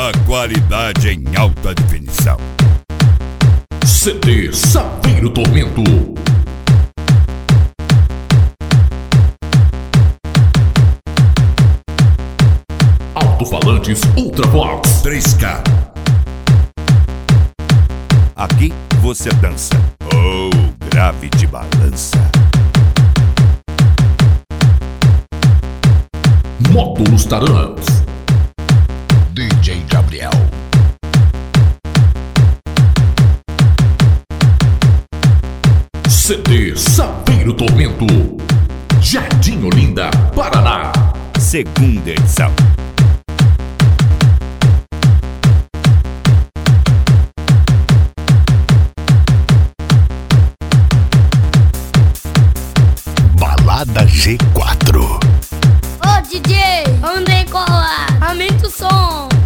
A qualidade em alta definição. CD Saveiro Tormento. Alto-falantes Ultravox 3K. Aqui você dança. Oh, grave de balança. Módulos Taranx. DJ Gabriel. CD Saveiro Tormento. Jardim Olinda, Paraná. Segunda edição. Balada G4. Ô DJ, Andrei Cola, aumenta o som.